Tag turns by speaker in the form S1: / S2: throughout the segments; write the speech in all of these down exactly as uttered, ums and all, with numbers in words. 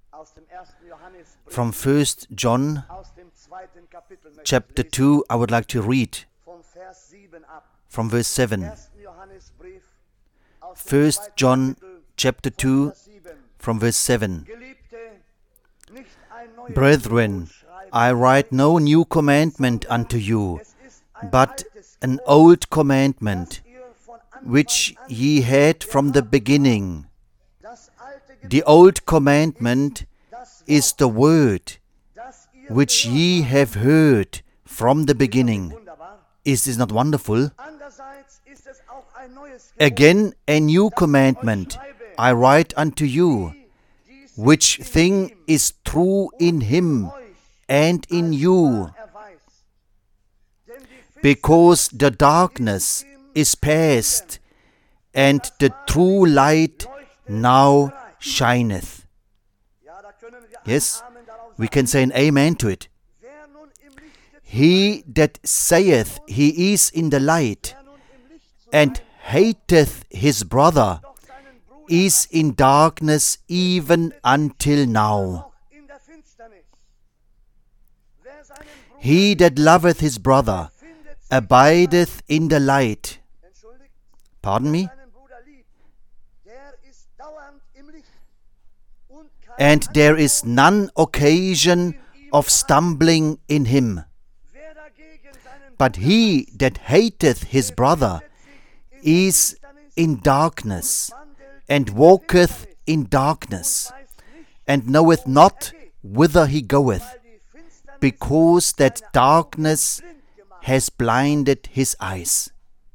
S1: From First John chapter two, I would like to read from verse seven. First John chapter two, from verse seven. Brethren, I write no new commandment unto you, but an old commandment, which ye had from the beginning. The old commandment is the word which ye have heard from the beginning. Is this not wonderful? Again, a new commandment I write unto you, which thing is true in him and in you, because the darkness is past, and the true light now shineth. Yes, we can say an amen to it. He that saith he is in the light, and hateth his brother, is in darkness even until now. He that loveth his brother abideth in the light. Pardon me? And there is none occasion of stumbling in him. But he that hateth his brother is in darkness, and walketh in darkness, and knoweth not whither he goeth, because that darkness has blinded his eyes.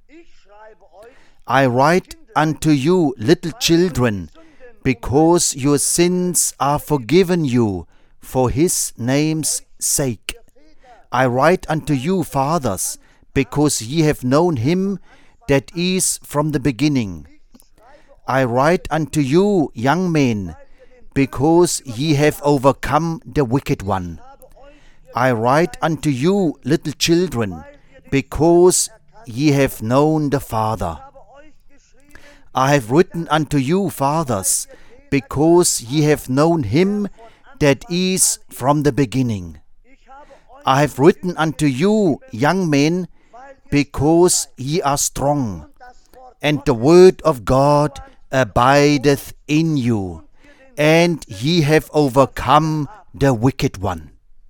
S1: I write unto you, little children, because your sins are forgiven you for his name's sake. I write unto you, fathers, because ye have known him that is from the beginning. I write unto you, young men, because ye have overcome the wicked one. I write unto you, little children, because ye have known the Father. I have written unto you, fathers, because ye have known him that is from the beginning. I have written unto you, young men, because ye are strong, and the word of God abideth in you, and ye have overcome the wicked one.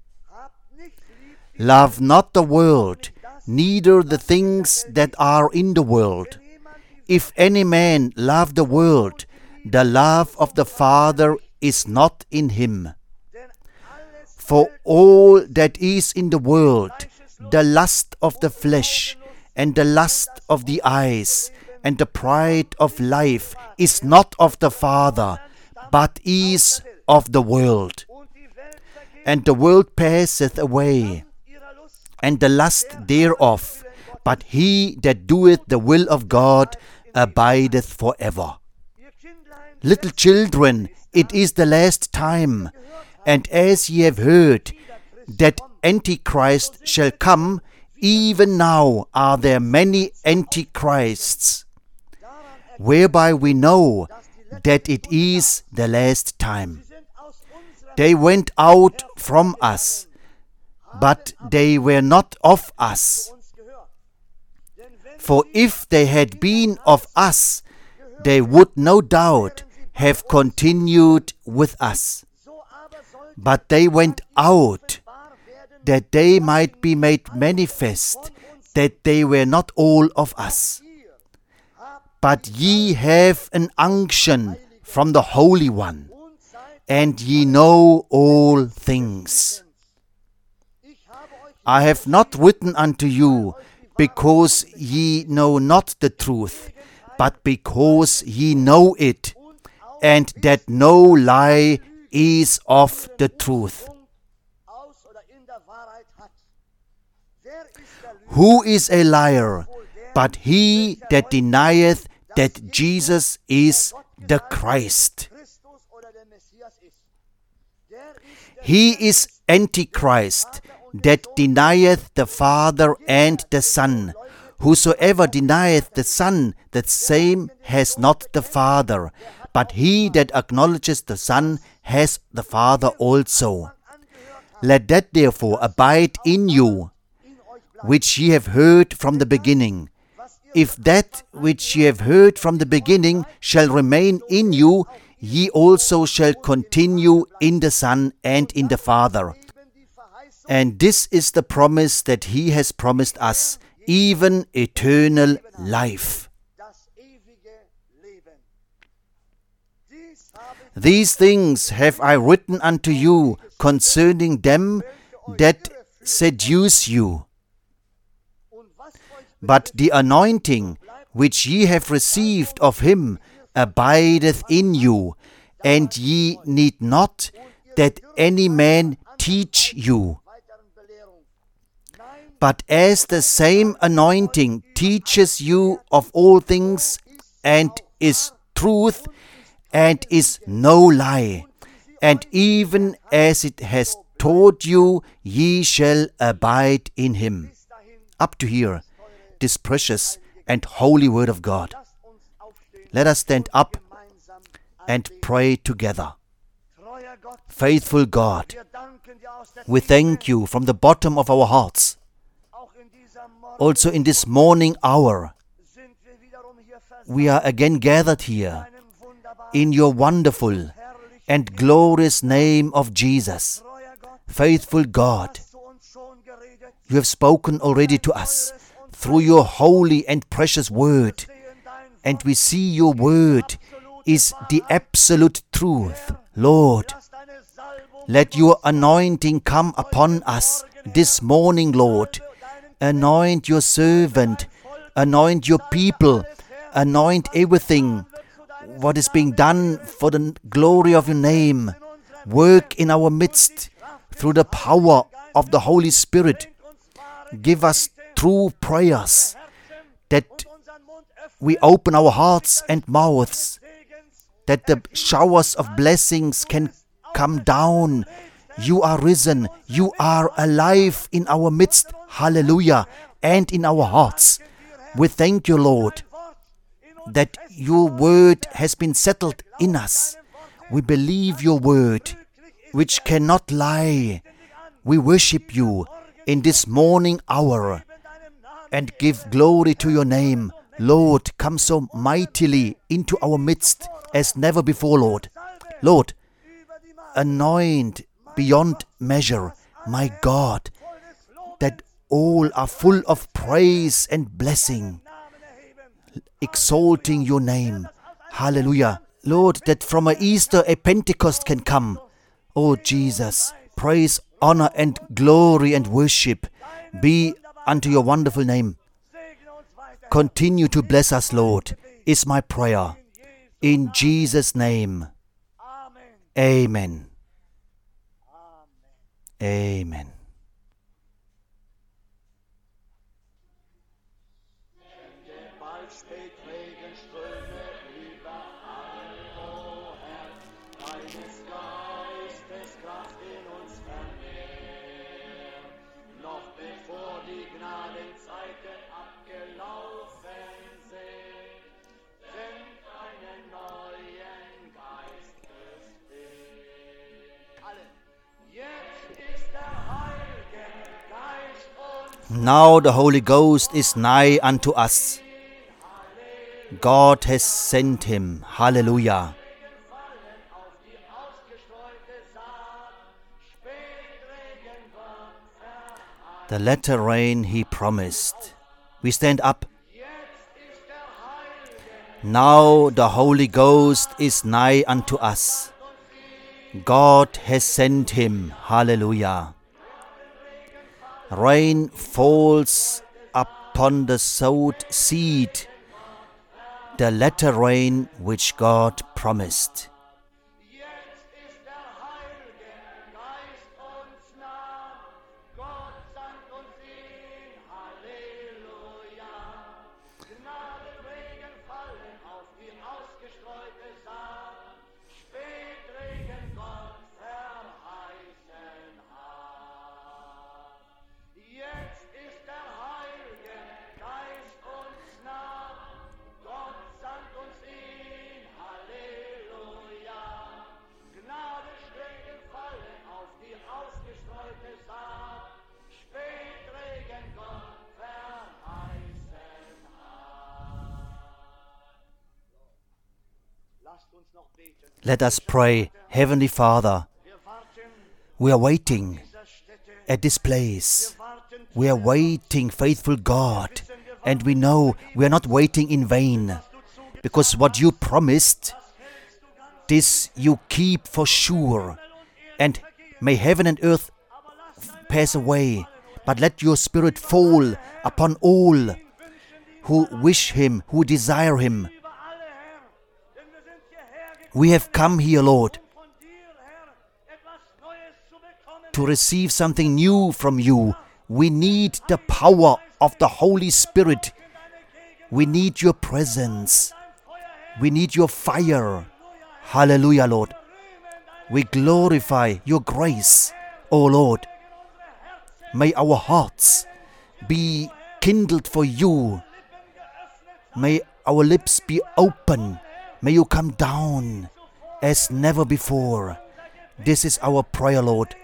S1: Love not the world, neither the things that are in the world. If any man love the world, the love of the Father is not in him. For all that is in the world, the lust of the flesh, and the lust of the eyes, and the pride of life, is not of the Father, but is of the world. And the world passeth away, and the lust thereof, but he that doeth the will of God abideth forever. Little children, it is the last time, and as ye have heard that Antichrist shall come, even now are there many Antichrists, whereby we know that it is the last time. They went out from us, but they were not of us. For if they had been of us, they would no doubt have continued with us. But they went out, that they might be made manifest, that they were not all of us. But ye have an unction from the Holy One, and ye know all things. I have not written unto you, because ye know not the truth, but because ye know it, and that no lie is of the truth. Who is a liar, but he that denieth that Jesus is the Christ? He is Antichrist, that denieth the Father and the Son. Whosoever denieth the Son, that same has not the Father. But he that acknowledges the Son has the Father also. Let that therefore abide in you, which ye have heard from the beginning. If that which ye have heard from the beginning shall remain in you, ye also shall continue in the Son and in the Father. And this is the promise that he has promised us, even eternal life. These things have I written unto you concerning them that seduce you. But the anointing which ye have received of him abideth in you, and ye need not that any man teach you. But as the same anointing teaches you of all things, and is truth, and is no lie, and even as it has taught you, ye shall abide in him. Up to here, this precious and holy word of God. Let us stand up and pray together. Faithful God, we thank you from the bottom of our hearts. Also in this morning hour, we are again gathered here in your wonderful and glorious name of Jesus. Faithful God, you have spoken already to us through your holy and precious word, and we see your word is the absolute truth. Lord, let your anointing come upon us this morning, Lord. Anoint your servant, anoint your people, anoint everything what is being done for the glory of your name. Work in our midst through the power of the Holy Spirit. Give us true prayers, that we open our hearts and mouths, that the showers of blessings can come down. You are risen, you are alive in our midst, hallelujah, and in our hearts. We thank you, Lord, that your word has been settled in us. We believe your word, which cannot lie. We worship you in this morning hour and give glory to your name. Lord, come so mightily into our midst as never before, Lord. Lord, anoint beyond measure, my God, that all are full of praise and blessing, exalting your name. Hallelujah. Lord, that from a Easter a Pentecost can come. Oh Jesus, praise, honor and glory and worship be unto your wonderful name. Continue to bless us, Lord, is my prayer. In Jesus' name, amen. Amen. Now the Holy Ghost is nigh unto us. God has sent him. Hallelujah. The latter rain he promised. We stand up. Now the Holy Ghost is nigh unto us. God has sent him. Hallelujah. Rain falls upon the sowed seed, the latter rain which God promised. Let us pray. Heavenly Father, we are waiting at this place. We are waiting, faithful God, and we know we are not waiting in vain, because what you promised, this you keep for sure. And may heaven and earth pass away, but let your Spirit fall upon all who wish Him, who desire Him. We have come here, Lord, to receive something new from you. We need the power of the Holy Spirit. We need your presence. We need your fire. Hallelujah, Lord. We glorify your grace, O Lord. May our hearts be kindled for you. May our lips be open. May you come down as never before. This is our prayer, Lord.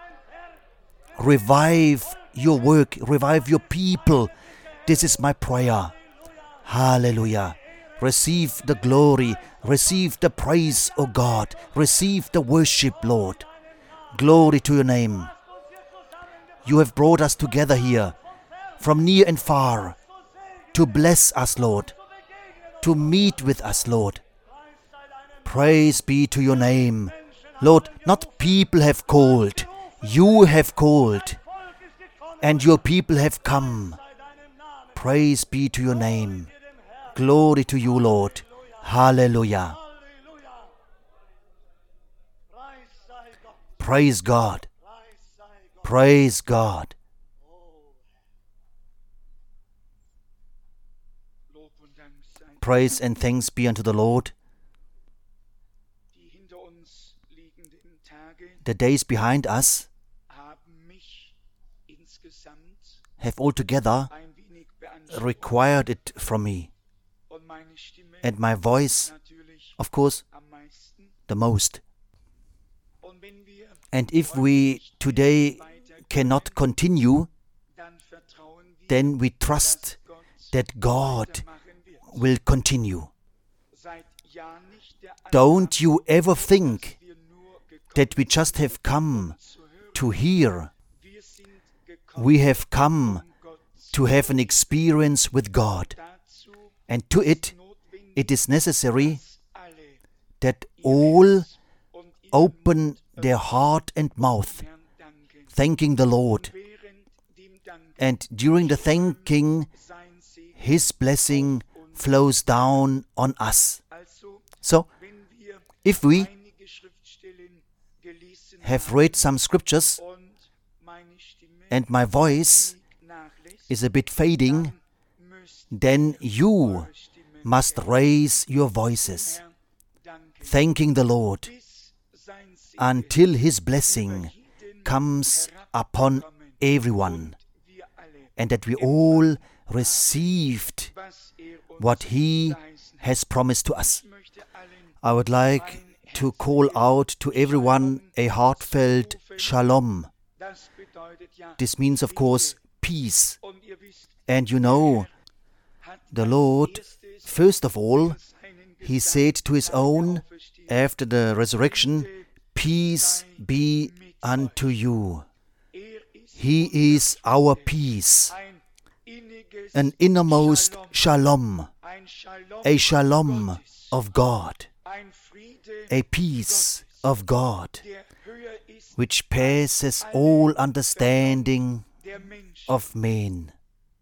S1: Revive your work. Revive your people. This is my prayer. Hallelujah. Receive the glory. Receive the praise, O God. Receive the worship, Lord. Glory to your name. You have brought us together here from near and far to bless us, Lord, to meet with us, Lord. Praise be to your name. Lord, not people have called, you have called, and your people have come. Praise be to your name. Glory to you, Lord. Hallelujah. Praise God. Praise God. Praise and thanks be unto the Lord. The days behind us have altogether required it from me. And my voice, of course, the most. And if we today cannot continue, then we trust that God will continue. Don't you ever think that we just have come to hear. We have come to have an experience with God. And to it, it is necessary that all open their heart and mouth, thanking the Lord. And during the thanking, His blessing flows down on us. So, if we have read some scriptures and my voice is a bit fading, then you must raise your voices, thanking the Lord until His blessing comes upon everyone, and that we all received what He has promised to us. I would like to call out to everyone a heartfelt shalom. This means, of course, peace. And you know, the Lord, first of all, He said to His own, after the resurrection, peace be unto you. He is our peace, an innermost shalom, a shalom of God, a peace of God, which passes all understanding of men,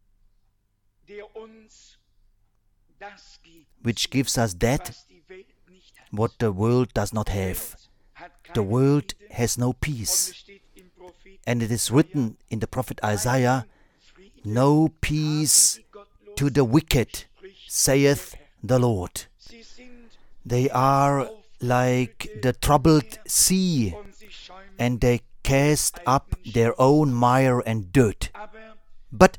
S1: which gives us that what the world does not have. The world has no peace. And it is written in the prophet Isaiah, no peace to the wicked, saith the Lord. They are like the troubled sea, and they cast up their own mire and dirt. But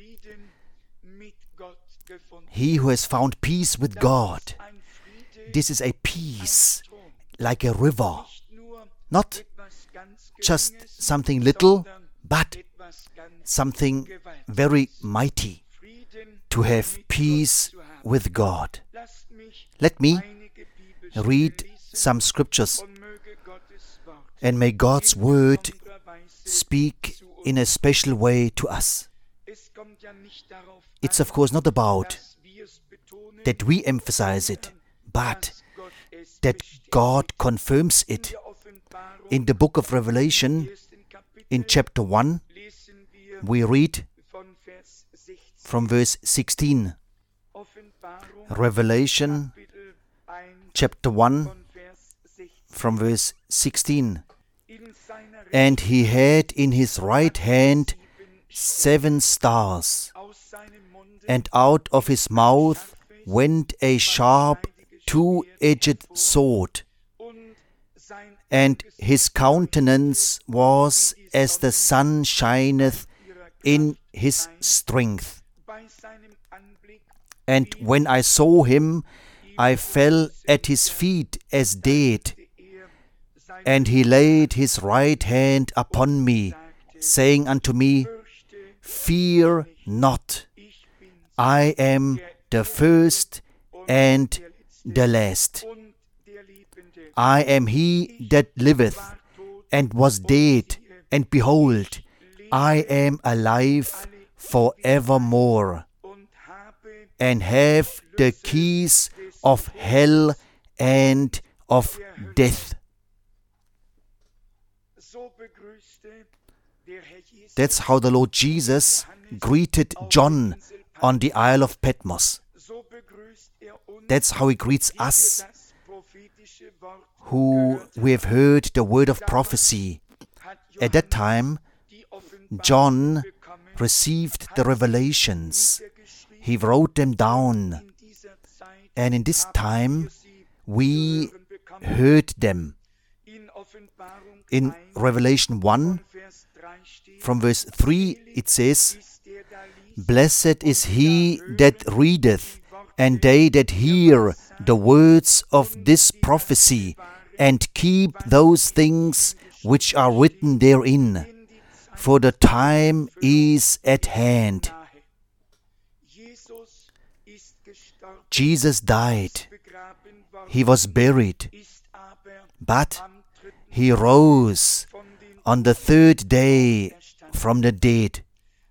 S1: he who has found peace with God, this is a peace like a river, not just something little, but something very mighty, to have peace with God. Let me read some scriptures. And may God's word speak in a special way to us. It's of course not about that we emphasize it, but that God confirms it. In the book of Revelation, in chapter one, we read from verse sixteen. Revelation chapter one, from verse sixteen. And he had in his right hand seven stars, and out of his mouth went a sharp two-edged sword, and his countenance was as the sun shineth in his strength. And when I saw him, I fell at his feet as dead. And he laid his right hand upon me, saying unto me, Fear not, I am the first and the last. I am he that liveth, and was dead, and behold, I am alive for evermore, and have the keys of hell and of death. That's how the Lord Jesus greeted John on the Isle of Patmos. That's how he greets us, who we have heard the word of prophecy. At that time, John received the revelations. He wrote them down. And in this time, we heard them. In Revelation one, from verse three, it says, Blessed is he that readeth, and they that hear the words of this prophecy, and keep those things which are written therein, for the time is at hand. Jesus died. He was buried. But he rose on the third day from the dead.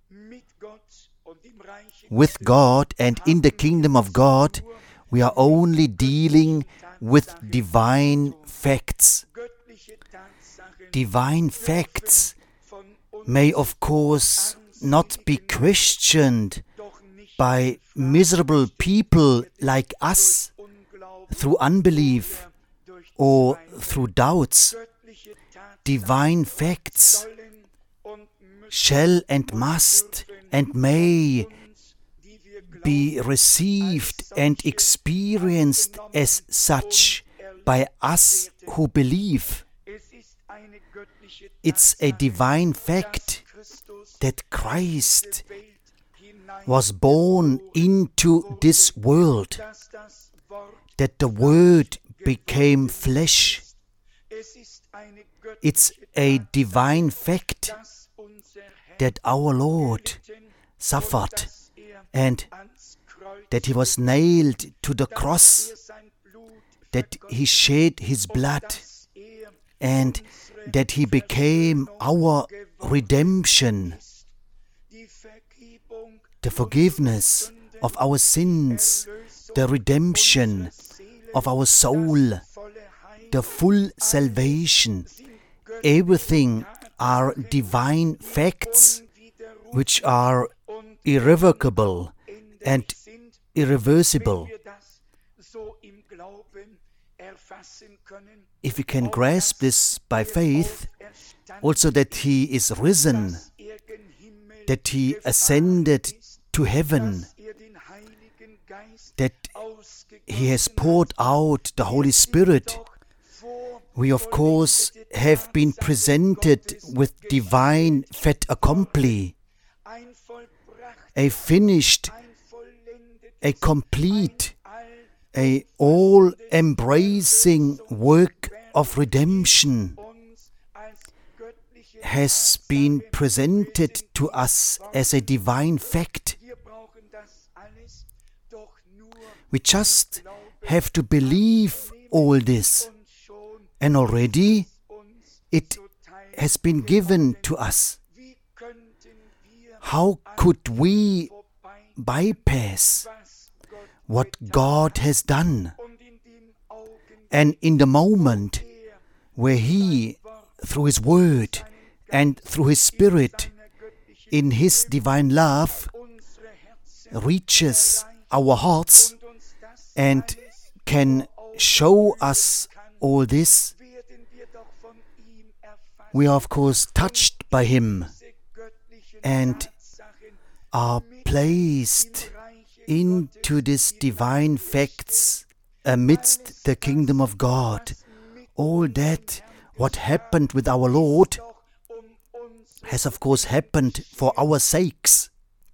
S1: With God and in the kingdom of God, we are only dealing with divine facts. Divine facts may of course not be questioned by miserable people like us through unbelief or through doubts. Divine facts shall and must and may be received and experienced as such by us who believe. It's a divine fact that Christ was born into this world, that the Word became flesh. It's a divine fact that our Lord suffered and that he was nailed to the cross, that he shed his blood, and that he became our redemption, the forgiveness of our sins, the redemption of our soul, the full salvation. Everything are divine facts which are irrevocable and irreversible. If we can grasp this by faith, also that he is risen, that he ascended to heaven, that he has poured out the Holy Spirit, we of course have been presented with divine fait accompli, a finished, a complete, a all-embracing work of redemption has been presented to us as a divine fact. We just have to believe all this And already it has been given to us. How could we bypass what God has done? And in the moment where He, through His Word and through His Spirit, in His divine love, reaches our hearts and can show us all this, we are of course touched by Him and are placed into these divine facts amidst the kingdom of God. All that what happened with our Lord has of course happened for our sakes.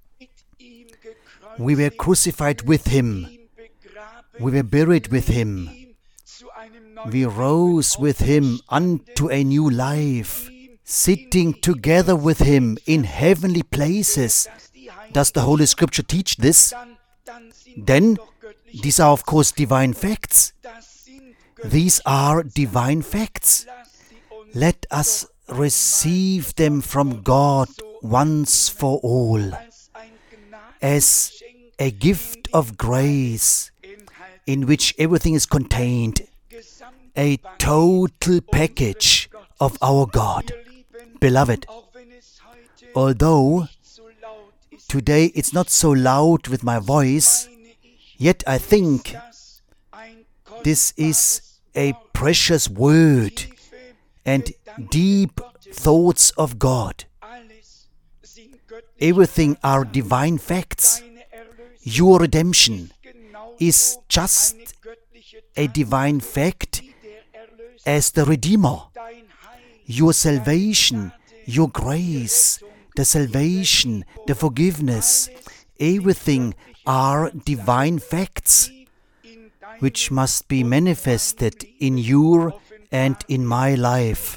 S1: We were crucified with Him. We were buried with Him. We rose with Him unto a new life, sitting together with Him in heavenly places. Does the Holy Scripture teach this? Then these are of course divine facts. These are divine facts. Let us receive them from God once for all as a gift of grace in which everything is contained, a total package of our God. Beloved, although today it's not so loud with my voice, yet I think this is a precious word and deep thoughts of God. Everything are divine facts. Your redemption is just a divine fact as the Redeemer. Your salvation, your grace, the salvation, the forgiveness, everything are divine facts which must be manifested in your and in my life.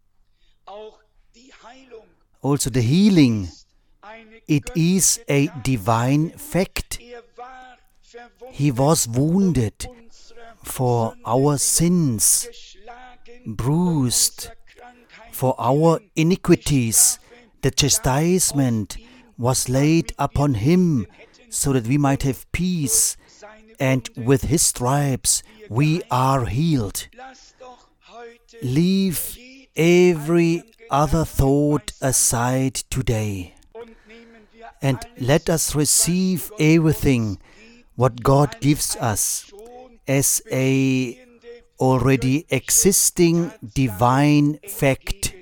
S1: Also the healing, it is a divine fact. He was wounded for our sins, bruised for our iniquities. The chastisement was laid upon Him so that we might have peace, and with His stripes we are healed. Leave every other thought aside today, and let us receive everything what God gives us as a already existing divine fact.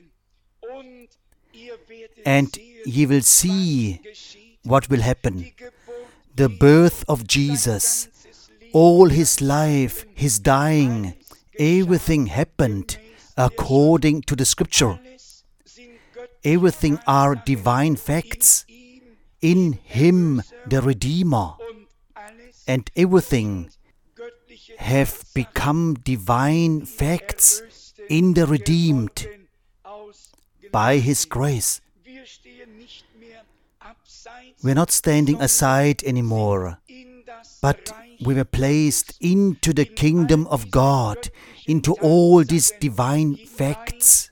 S1: And ye will see what will happen. The birth of Jesus, all His life, His dying, everything happened according to the Scripture. Everything are divine facts. In Him, the Redeemer, and everything have become divine facts in the redeemed by His grace. We're not standing aside anymore, but we were placed into the kingdom of God, into all these divine facts,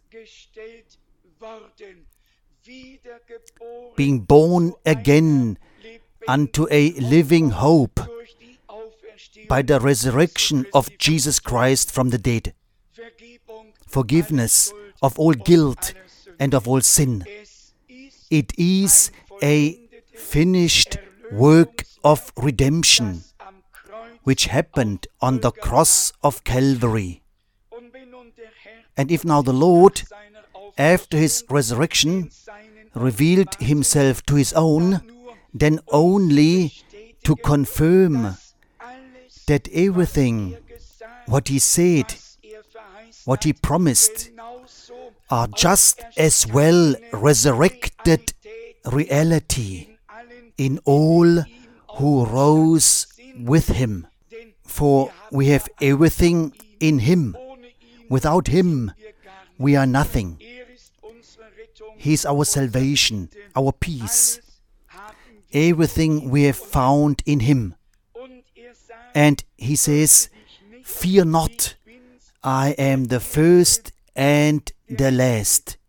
S1: being born again unto a living hope by the resurrection of Jesus Christ from the dead, forgiveness of all guilt and of all sin. It is a finished work of redemption which happened on the cross of Calvary. And if now the Lord, after His resurrection, revealed Himself to His own, then only to confirm that everything what He said, what He promised, are just as well resurrected reality in all who rose with Him. For we have everything in Him. Without Him, we are nothing. He is our salvation, our peace. Everything we have found in Him. And He says, fear not, I am the first and the last.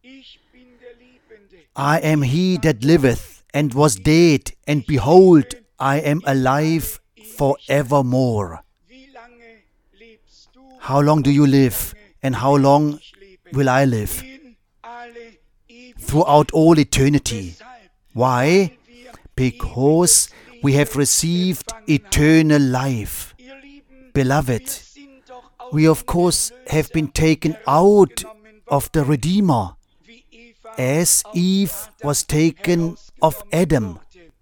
S1: I am he that liveth and was dead, and behold, I am alive forevermore. How long do you live, and how long will I live? Throughout all eternity. Why? Because we have received eternal life. Beloved, we of course have been taken out of the Redeemer, as Eve was taken of Adam.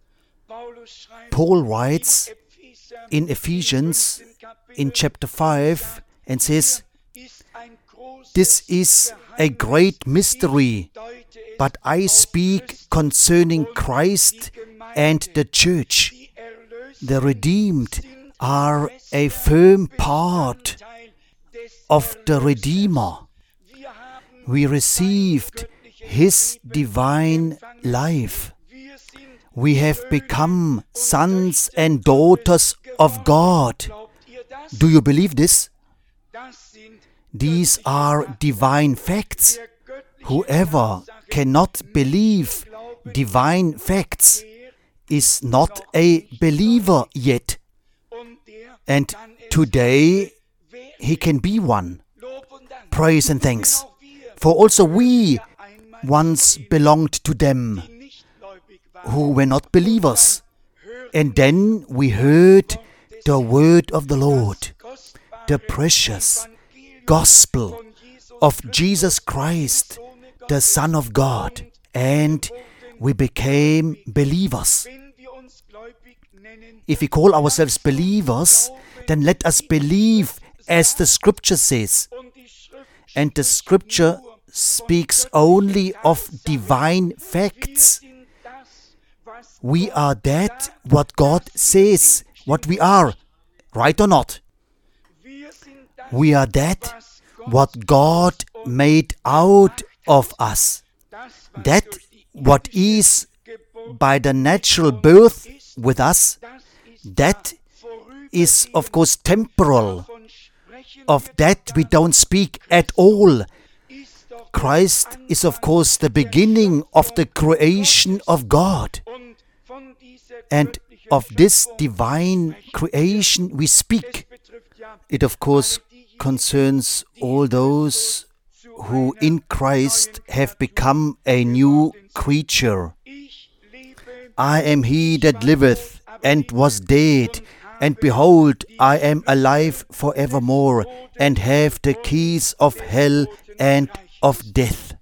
S1: Paul writes in Ephesians in chapter five and says, "This is a great mystery, but I speak concerning Christ and the church." The redeemed are a firm part of the Redeemer. We received His divine life. We have become sons and daughters of God. Do you believe this? These are divine facts. Whoever cannot believe divine facts is not a believer yet. And today he can be one. Praise and thanks. For also we once belonged to them who were not believers. And then we heard the word of the Lord, the precious gospel of Jesus Christ, the Son of God, and we became believers. If we call ourselves believers, then let us believe as the Scripture says. And the Scripture speaks only of divine facts. We are that what God says, what we are, right or not? We are that what God made out of us. That what is by the natural birth with us, that is of course temporal. Of that we don't speak at all. Christ is of course the beginning of the creation of God. And of this divine creation we speak. It of course concerns all those who in Christ have become a new creature. I am he that liveth and was dead, and behold, I am alive forevermore, and have the keys of hell and of death.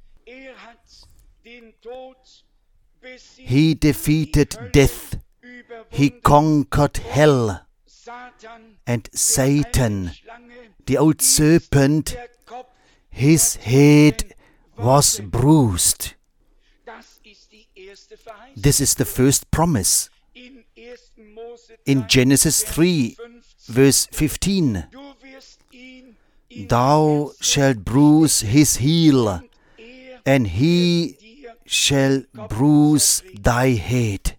S1: He defeated death. He conquered hell. And Satan, the old serpent, his head was bruised. This is the first promise. In Genesis three, verse fifteen, "Thou shalt bruise his heel, and he shall bruise thy head."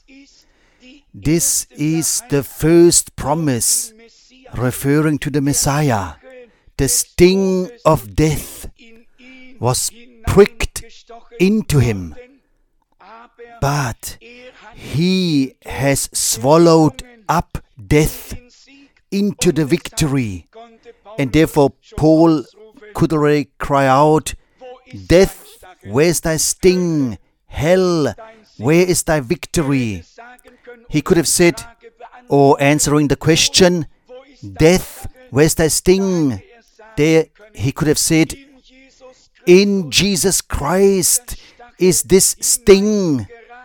S1: This is the first promise referring to the Messiah. The sting of death was pricked into him, but he has swallowed up death into the victory. And therefore Paul could already cry out, "Death, where's thy sting? Hell, where is thy victory?" He could have said, or answering the question, "Death, where's thy sting?" There he could have said, "In Jesus Christ is this sting."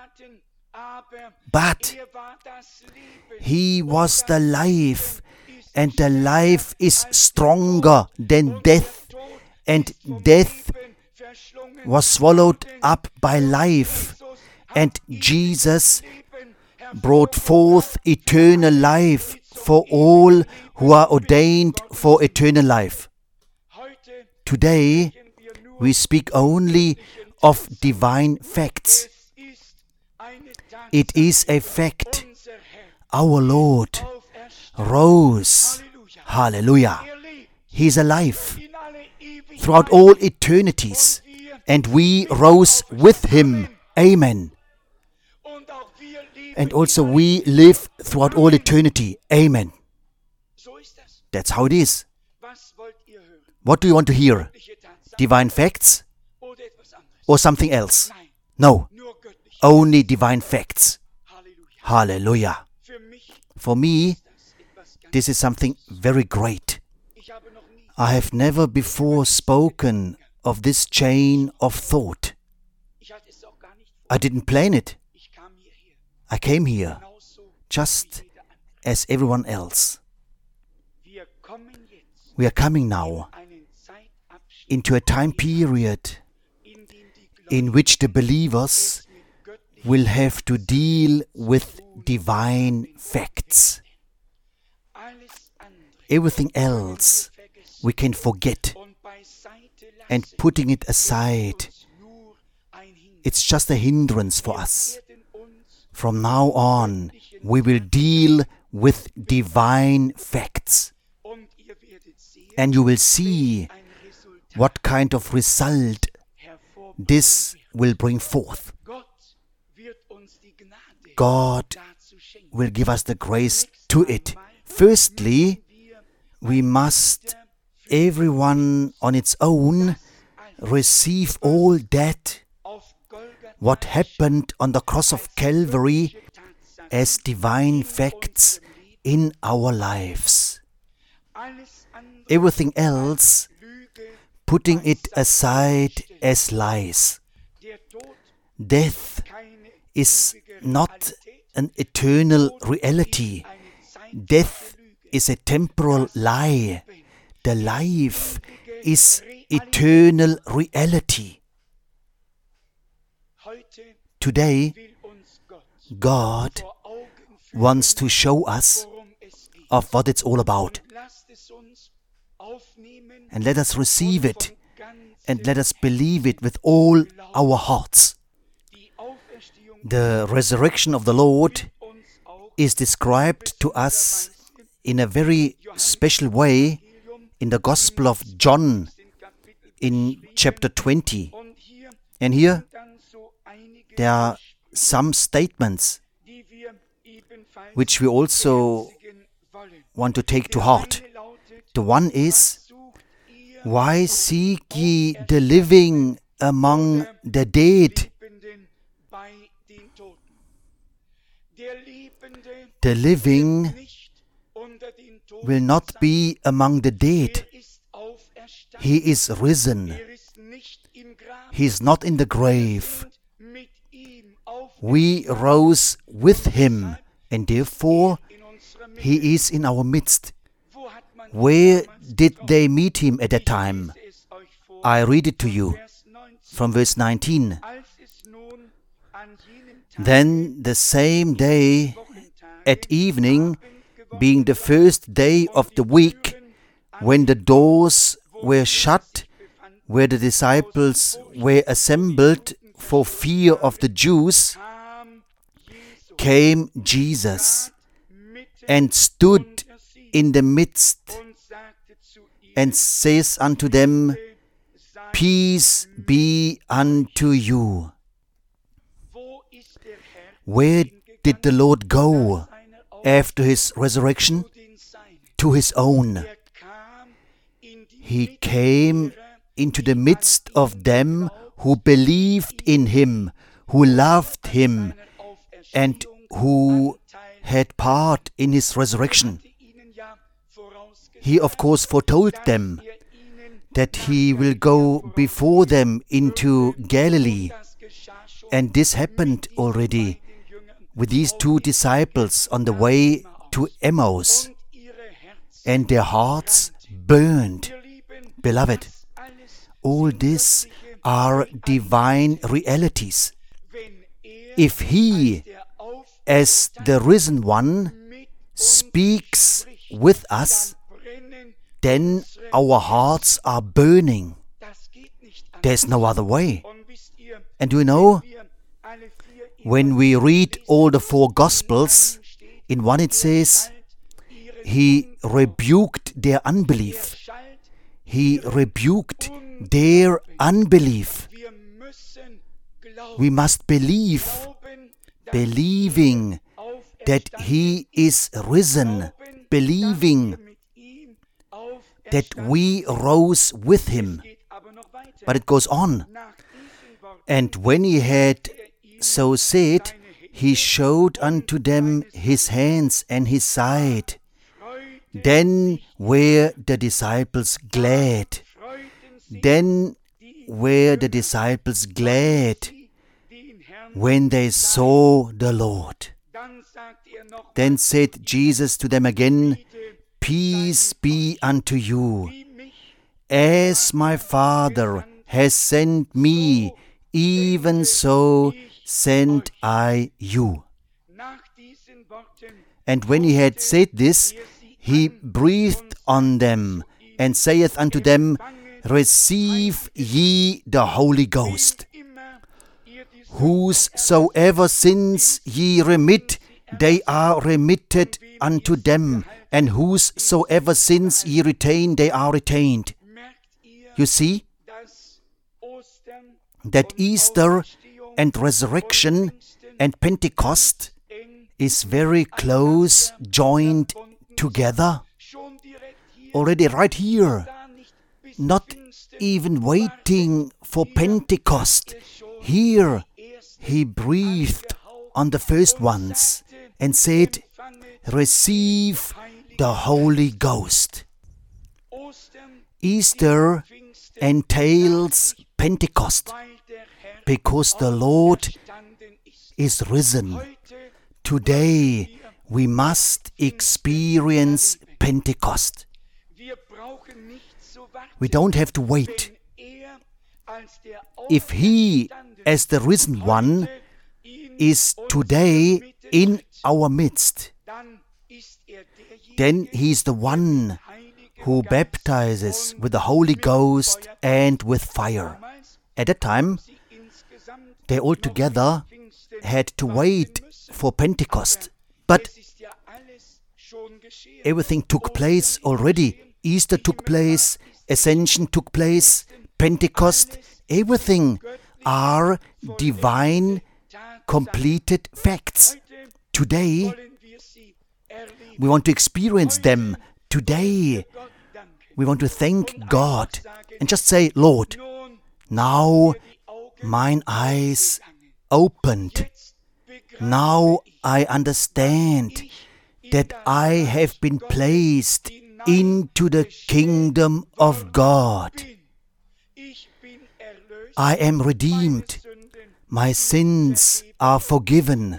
S1: But he was the life, and the life is stronger than death, and death was swallowed up by life, and Jesus brought forth eternal life for all who are ordained for eternal life. Today we speak only of divine facts. It is a fact. Our Lord rose. Hallelujah. He is alive throughout all eternities, and we rose with Him. Amen. And also we live throughout all eternity. Amen. That's how it is. What do you want to hear? Divine facts or something else? No, only divine facts. Hallelujah. For me, this is something very great. I have never before spoken of this chain of thought. I didn't plan it. I came here just as everyone else. We are coming now into a time period in which the believers will have to deal with divine facts. Everything else we can forget, and putting it aside, it's just a hindrance for us. From now on, we will deal with divine facts. And you will see what kind of result this will bring forth. God will give us the grace to it. Firstly, we must, everyone on its own, receive all that what happened on the cross of Calvary as divine facts in our lives. Everything else, putting it aside as lies. Death is not an eternal reality. Death is a temporal lie. The life is eternal reality. Today, God wants to show us of what it's all about. And let us receive it, and let us believe it with all our hearts. The resurrection of the Lord is described to us in a very special way in the Gospel of John in chapter twenty. And here there are some statements which we also want to take to heart. The one is, why seek ye the living among the dead? The living will not be among the dead. He is risen. He is not in the grave. We rose with Him, and therefore He is in our midst. Where did they meet Him at that time? I read it to you from verse nineteen. Then the same day at evening, being the first day of the week, when the doors were shut, where the disciples were assembled for fear of the Jews, came Jesus and stood in the midst and says unto them, Peace be unto you. Where did the Lord go after His resurrection? To His own. He came into the midst of them who believed in Him, who loved Him, and who had part in His resurrection. He, of course, foretold them that He will go before them into Galilee. And this happened already with these two disciples on the way to Emmaus. And their hearts burned. Beloved, all this are divine realities. If He, as the risen one, speaks with us, then our hearts are burning. There's no other way. And do you know, when we read all the four Gospels, in one it says, He rebuked their unbelief. He rebuked their unbelief. We must believe, believing that He is risen, believing that we rose with Him. But it goes on. And when He had so said, He showed unto them His hands and His side. Then were the disciples glad. Then were the disciples glad when they saw the Lord. Then said Jesus to them again, Peace be unto you. As my Father has sent me, even so send I you. And when He had said this, He breathed on them, and saith unto them, Receive ye the Holy Ghost. Whosoever sins ye remit, they are remitted unto them, and whosoever sins ye retain, they are retained. You see that Easter and resurrection and Pentecost is very close joined together. Already right here, not even waiting for Pentecost. Here He breathed on the first ones and said, Receive the Holy Ghost. Easter entails Pentecost because the Lord is risen. Today we must experience Pentecost. We don't have to wait. If He, as the risen one, is today in our midst, then He is the one who baptizes with the Holy Ghost and with fire. At that time, they all together had to wait for Pentecost. But everything took place already. Easter took place, Ascension took place, Pentecost, everything are divine, completed facts. Today, we want to experience them. Today, we want to thank God and just say, Lord, now mine eyes opened. Now I understand that I have been placed into the kingdom of God. I am redeemed. My sins are forgiven.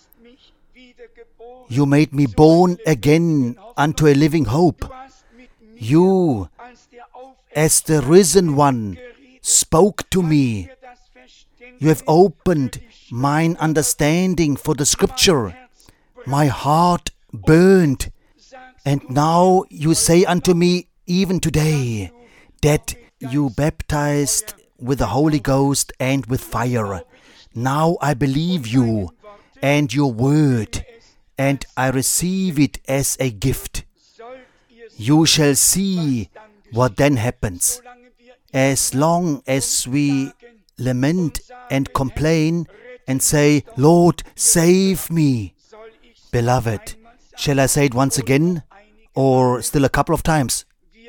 S1: You made me born again unto a living hope. You, as the risen one, spoke to me. You have opened mine understanding for the Scripture. My heart burned. And now you say unto me, even today, that you baptized with the Holy Ghost and with fire. Now I believe you and your word, and I receive it as a gift. You shall see what then happens. As long as we lament and complain and say, Lord, save me. Beloved, shall I say it once again, or still a couple of times?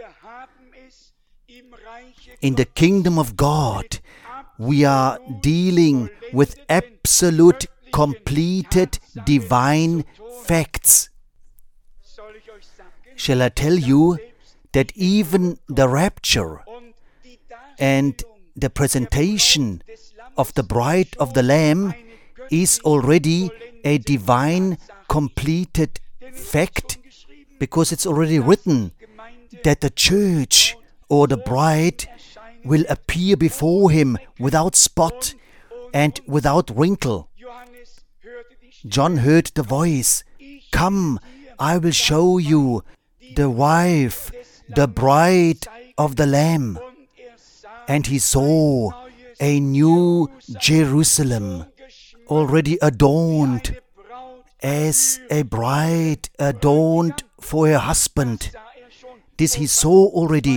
S1: In the kingdom of God, we are dealing with absolute, completed, divine facts. Shall I tell you that even the rapture and the presentation of the bride of the Lamb is already a divine, completed fact, because it's already written that the church or the bride will appear before Him without spot and without wrinkle. John heard the voice, Come, I will show you the wife, the bride of the Lamb. And he saw a new Jerusalem, already adorned as a bride adorned for her husband. This he saw already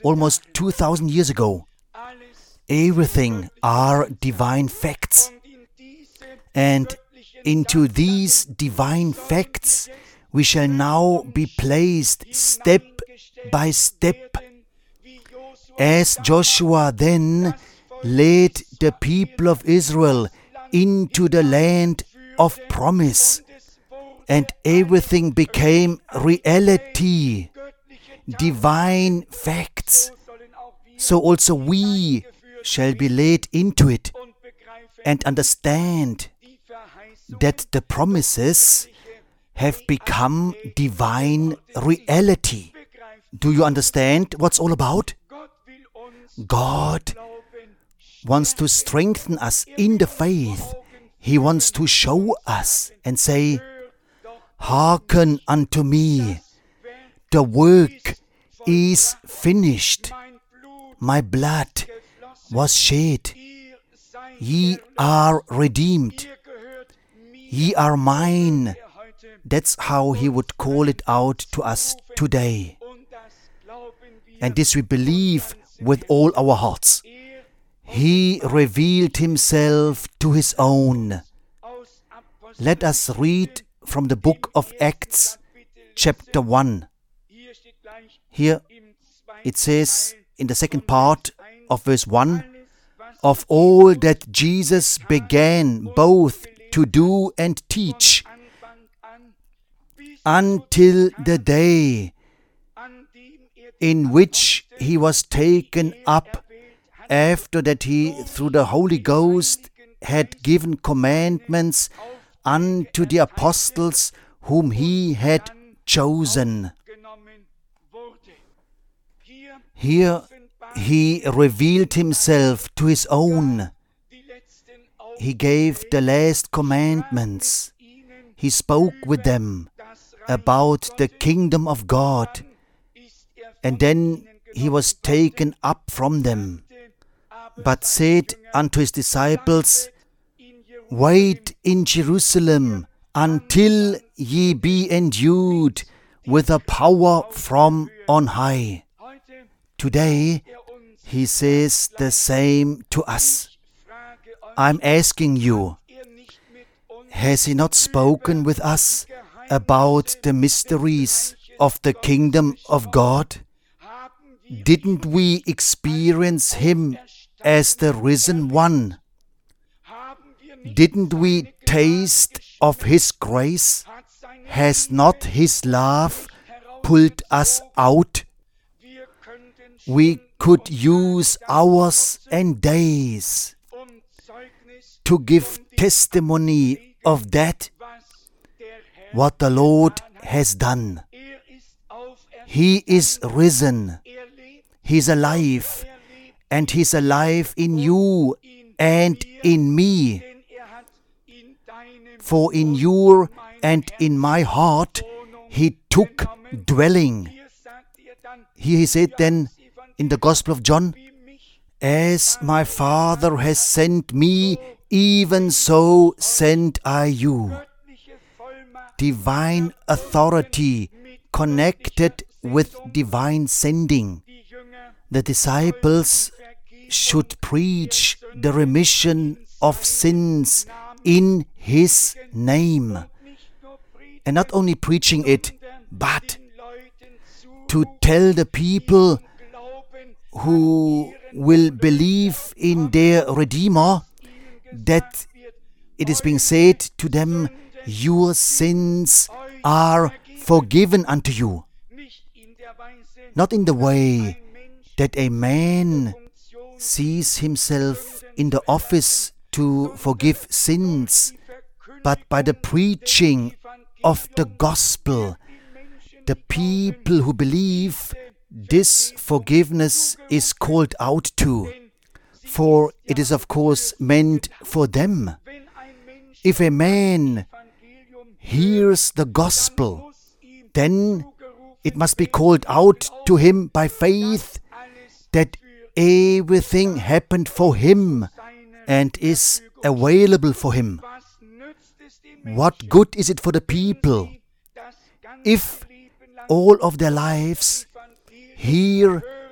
S1: almost two thousand years ago. Everything are divine facts. And into these divine facts we shall now be placed step by step. As Joshua then led the people of Israel into the land of promise, and everything became reality, divine facts, so also we shall be led into it and understand that the promises have become divine reality. Do you understand what's all about? God wants to strengthen us in the faith. He wants to show us and say, hearken unto me. The work is finished. My blood was shed. Ye are redeemed. Ye are mine. That's how he would call it out to us today. And this we believe with all our hearts. He revealed himself to his own. Let us read from the book of Acts, chapter one. Here it says in the second part of verse one, of all that Jesus began both to do and teach, until the day in which he was taken up, after that he through the Holy Ghost had given commandments unto the apostles whom he had chosen. Here he revealed himself to his own. He gave the last commandments. He spoke with them about the kingdom of God. And then he was taken up from them, but said unto his disciples, wait in Jerusalem until ye be endued with a power from on high. Today he says the same to us. I'm asking you, has he not spoken with us about the mysteries of the kingdom of God? Didn't we experience him as the risen one? Didn't we taste of his grace? Has not his love pulled us out? We could use hours and days to give testimony of that, what the Lord has done. He is risen. He is alive. And he is alive in you and in me. For in your and in my heart he took dwelling. Here he said then in the Gospel of John, as my Father has sent me, even so send I you. Divine authority connected with divine sending. The disciples should preach the remission of sins in his name. And not only preaching it, but to tell the people who will believe in their Redeemer that it is being said to them, your sins are forgiven unto you. Not in the way that a man sees himself in the office to forgive sins, but by the preaching of the gospel, the people who believe, this forgiveness is called out to, for it is of course meant for them. If a man hears the gospel, then it must be called out to him by faith that everything happened for him and is available for him. What good is it for the people if all of their lives hear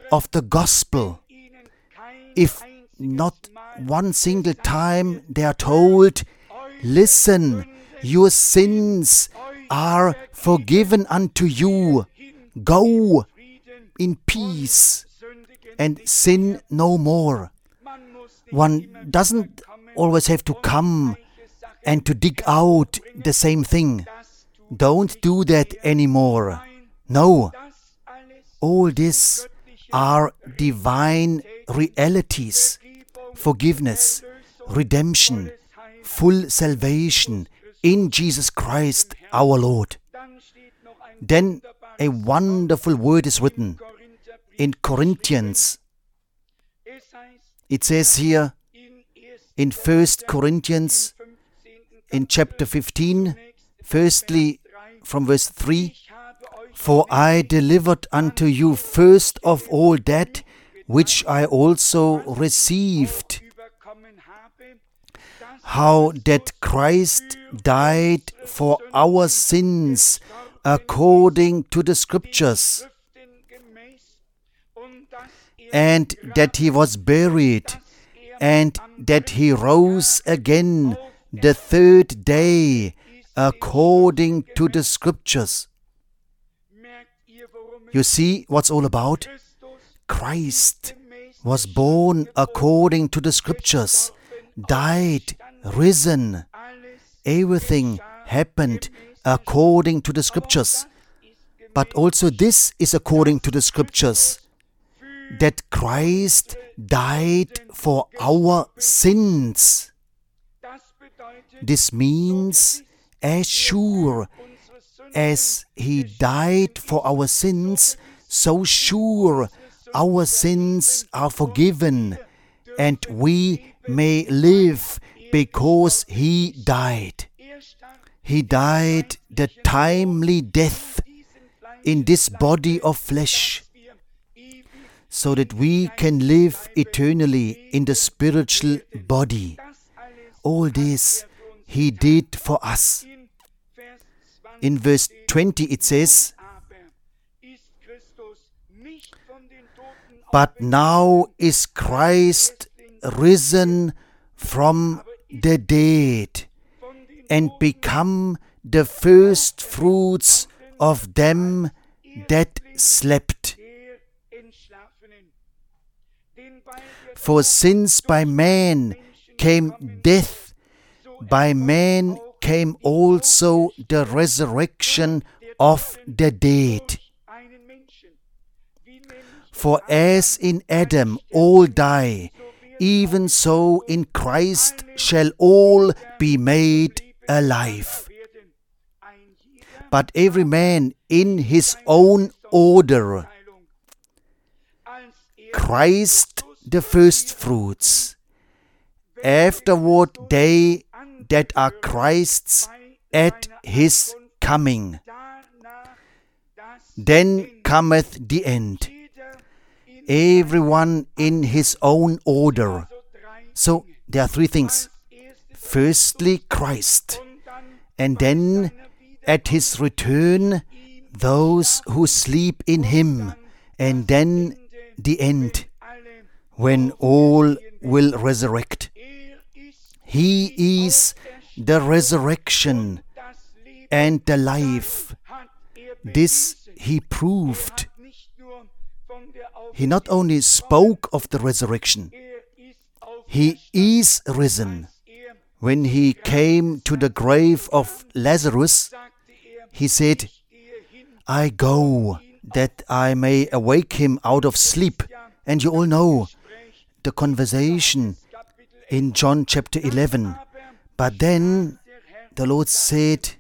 S1: of the gospel. If not one single time they are told, listen, your sins are forgiven unto you. Go in peace and sin no more. One doesn't always have to come and to dig out the same thing. Don't do that anymore. No. All this are divine realities. Forgiveness, redemption, full salvation in Jesus Christ our Lord. Then a wonderful word is written in Corinthians. It says here in First Corinthians in chapter fifteen, firstly from verse three, for I delivered unto you first of all that which I also received, how that Christ died for our sins according to the Scriptures, and that he was buried, and that he rose again the third day according to the Scriptures. You see what's all about? Christ was born according to the Scriptures, died, risen. Everything happened according to the Scriptures. But also this is according to the Scriptures, that Christ died for our sins. This means, as sure as he died for our sins, so sure our sins are forgiven, and we may live because he died. He died the timely death in this body of flesh, so that we can live eternally in the spiritual body. All this he did for us. In verse twenty it says, but now is Christ risen from the dead, and become the first fruits of them that slept. For since by man came death, by man came also the resurrection of the dead. For as in Adam all die, even so in Christ shall all be made alive. But every man in his own order. Christ the first fruits, afterward they that are Christ's at his coming. Then cometh the end, everyone in his own order. So there are three things. Firstly, Christ, and then at his return, those who sleep in him, and then the end, when all will resurrect. He is the resurrection and the life. This he proved. He not only spoke of the resurrection, he is risen. When he came to the grave of Lazarus, he said, I go that I may awake him out of sleep. And you all know the conversation in John chapter eleven. But then the Lord said,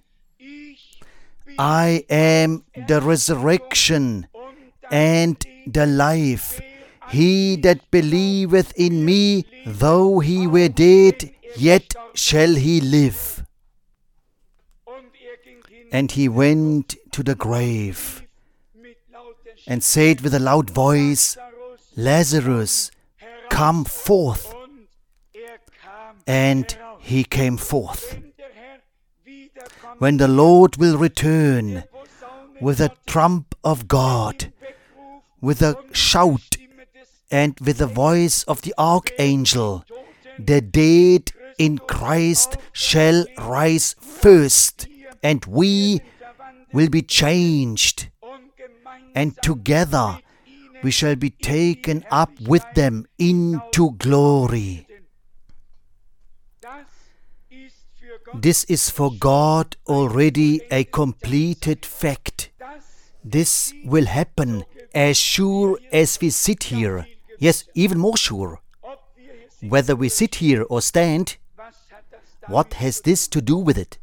S1: I am the resurrection and the life. He that believeth in me, though he were dead, yet shall he live. And he went to the grave and said with a loud voice, Lazarus, come forth. And he came forth. When the Lord will return with a trump of God, with a shout and with the voice of the archangel, the dead in Christ shall rise first, and we will be changed, and together we shall be taken up with them into glory. This is for God already a completed fact. This will happen as sure as we sit here. Yes, even more sure. Whether we sit here or stand, what has this to do with it?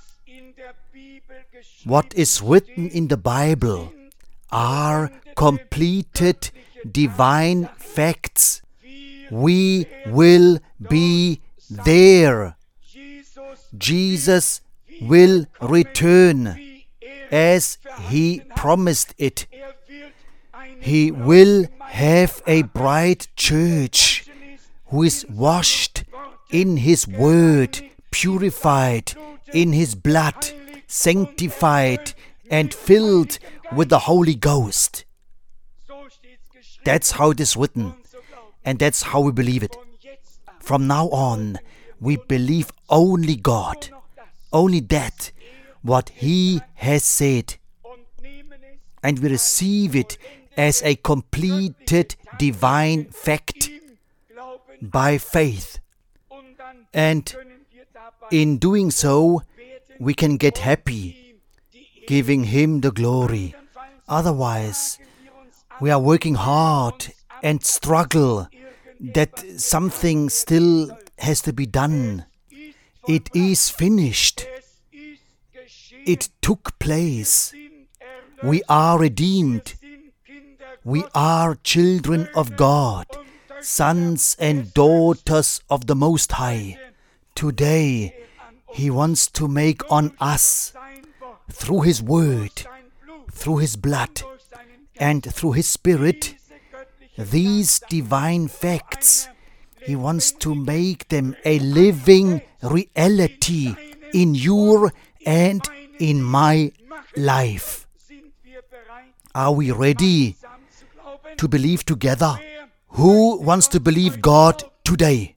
S1: What is written in the Bible are completed divine facts. We will be there. Jesus will return as He promised it. He will have a bright church who is washed in His word, purified in His blood, sanctified and filled with the Holy Ghost. That's how it is written, and that's how we believe it. From now on, we believe only God, only that, what He has said, and we receive it as a completed divine fact by faith. And in doing so, we can get happy, giving Him the glory. Otherwise, we are working hard and struggle that something still has to be done. It is finished. It took place. We are redeemed. We are children of God, sons and daughters of the Most High. Today, He wants to make on us, through His Word, through His blood, and through His Spirit, these divine facts. He wants to make them a living reality in your and in my life. Are we ready to believe together? Who wants to believe God today?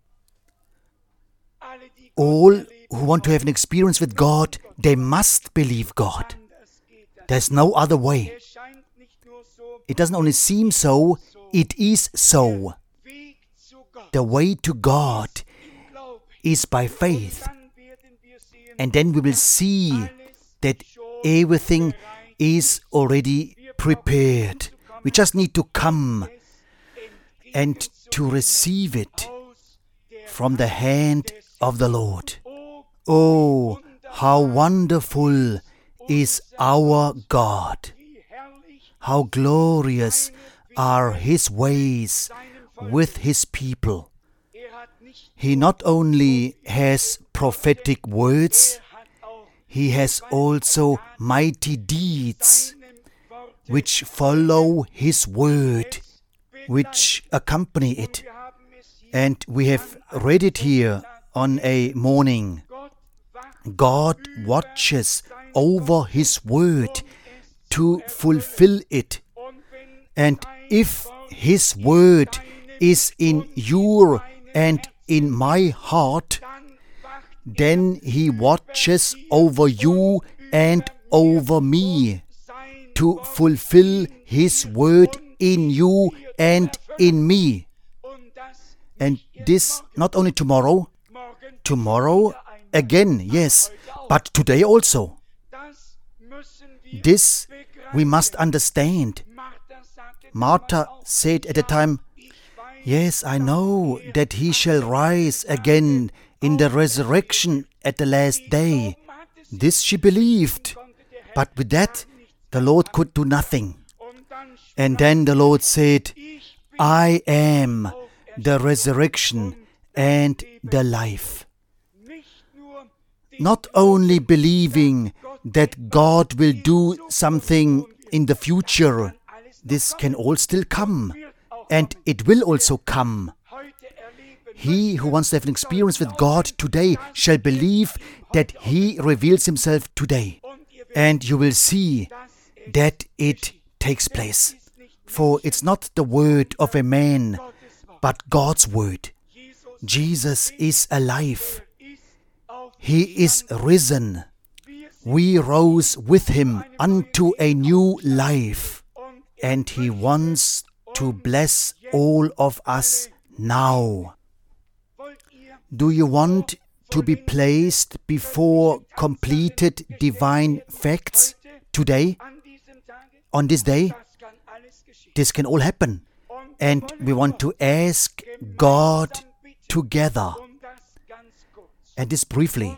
S1: All who want to have an experience with God, they must believe God. There's no other way. It doesn't only seem so, it is so. The way to God is by faith. And then we will see that everything is already prepared. We just need to come and to receive it from the hand of the Lord. Oh, how wonderful is our God! How glorious are His ways with His people. He not only has prophetic words, He has also mighty deeds which follow His word, which accompany it. And we have read it here on a morning. God watches over His word to fulfill it. And if His word is in your and in my heart, then He watches over you and over me to fulfill His word in you and in me. And this not only tomorrow, tomorrow again, yes, but today also. This we must understand. Martha said at the time, yes, I know that He shall rise again in the resurrection at the last day. This she believed. But with that, the Lord could do nothing. And then the Lord said, I am the resurrection and the life. Not only believing that God will do something in the future, this can all still come, and it will also come. He who wants to have an experience with God today shall believe that He reveals Himself today, and you will see that it takes place. For it's not the word of a man, but God's word. Jesus is alive. He is risen. We rose with him unto a new life, and he wants to bless all of us now. Do you want to be placed before completed divine facts today? On this day? This can all happen. And we want to ask God together. And this briefly.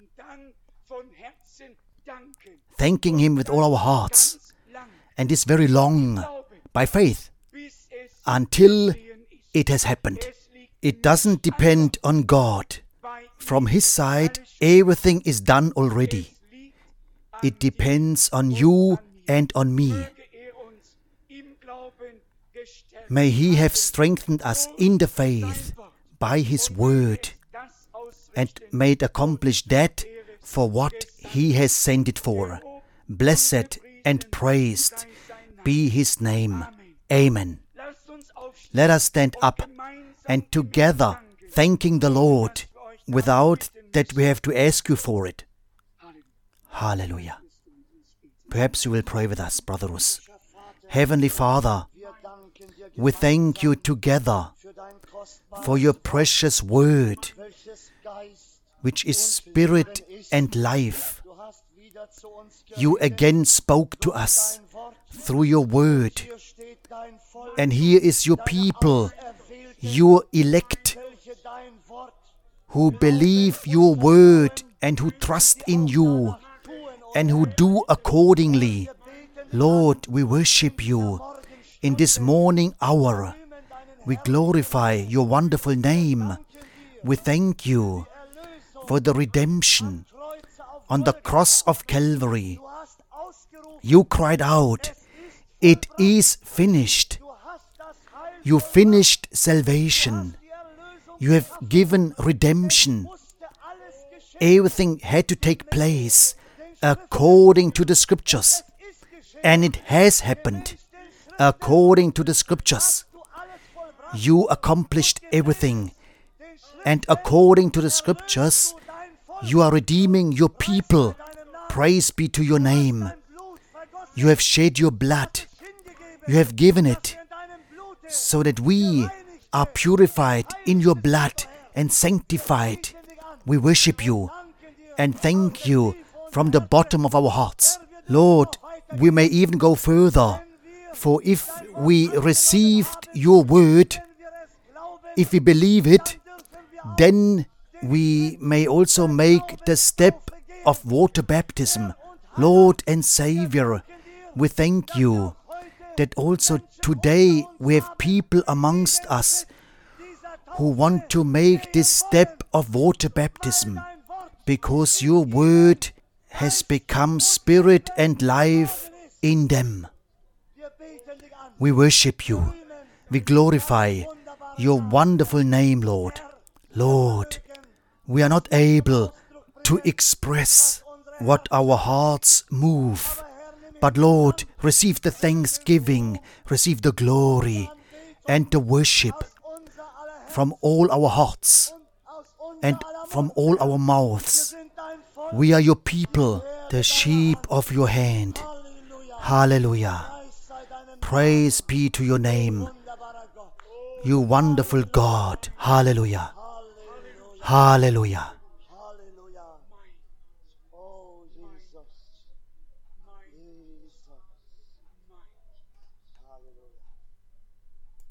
S1: Thanking him with all our hearts. And this very long, by faith, until it has happened. It doesn't depend on God. From his side, everything is done already. It depends on you and on me. May he have strengthened us in the faith by his word, and may it accomplish that for what he has sent it for. Blessed and praised be his name. Amen. Let us stand up and together thanking the Lord without that we have to ask you for it. Hallelujah. Perhaps you will pray with us, Brother Rus. Heavenly Father, we thank you together for your precious word, which is spirit and life. You again spoke to us through your word. And here is your people, your elect, who believe your word and who trust in you and who do accordingly. Lord, we worship you in this morning hour. We glorify your wonderful name. We thank you for the redemption on the cross of Calvary. You cried out, "It is finished." You finished salvation. You have given redemption. Everything had to take place according to the scriptures. And it has happened according to the scriptures. You accomplished everything. And according to the scriptures, you are redeeming your people. Praise be to your name. You have shed your blood. You have given it so that we are purified in your blood and sanctified. We worship you and thank you from the bottom of our hearts. Lord, we may even go further, for if we received your word, if we believe it, then we may also make the step of water baptism. Lord and Savior, we thank you that also today we have people amongst us who want to make this step of water baptism, because your word has become spirit and life in them. We worship you. We glorify your wonderful name, Lord. Lord, we are not able to express what our hearts move. But Lord, receive the thanksgiving, receive the glory and the worship from all our hearts and from all our mouths. We are your people, the sheep of your hand. Hallelujah. Praise be to your name, you wonderful God. Hallelujah. Hallelujah.
S2: Hallelujah.